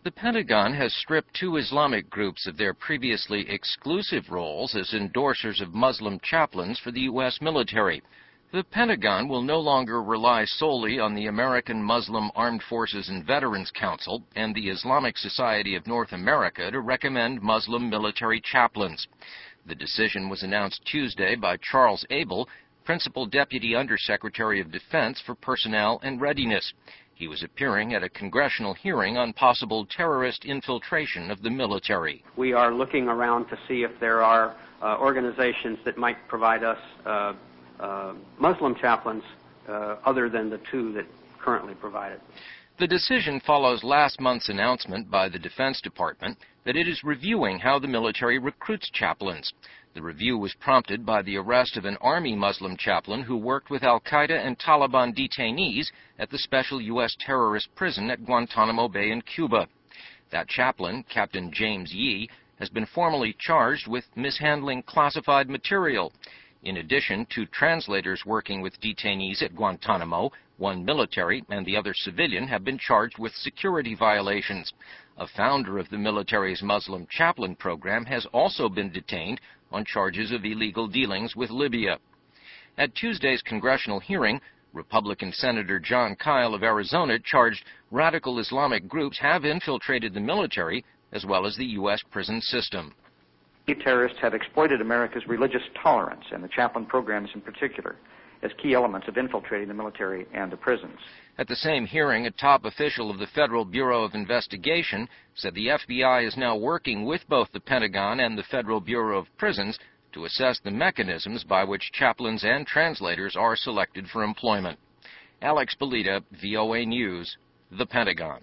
The Pentagon has stripped two Islamic groups of their previously exclusive roles as endorsers of Muslim chaplains for the U.S. military. The Pentagon will no longer rely solely on the American Muslim Armed Forces and Veterans Council and the Islamic Society of North America to recommend Muslim military chaplains. The decision was announced Tuesday by Charles Abel, Principal Deputy Undersecretary of Defense for Personnel and Readiness. He was appearing at a congressional hearing on possible terrorist infiltration of the military. We are looking around to see if there are organizations that might provide us Muslim chaplains other than the two that currently provide it. The decision follows last month's announcement by the Defense Department that it is reviewing how the military recruits chaplains. The review was prompted by the arrest of an Army Muslim chaplain who worked with al-Qaeda and Taliban detainees at the special U.S. terrorist prison at Guantanamo Bay in Cuba. That chaplain, Captain James Yee, has been formally charged with mishandling classified material. In addition, two translators working with detainees at Guantanamo, one military and the other civilian, have been charged with security violations. A founder of the military's Muslim chaplain program has also been detained on charges of illegal dealings with Libya. At Tuesday's congressional hearing, Republican Senator Jon Kyl of Arizona charged radical Islamic groups have infiltrated the military as well as the U.S. prison system. Terrorists have exploited America's religious tolerance, and the chaplain programs in particular, as key elements of infiltrating the military and the prisons. At the same hearing, a top official of the Federal Bureau of Investigation said the FBI is now working with both the Pentagon and the Federal Bureau of Prisons to assess the mechanisms by which chaplains and translators are selected for employment. Alex Belita, VOA News, the Pentagon.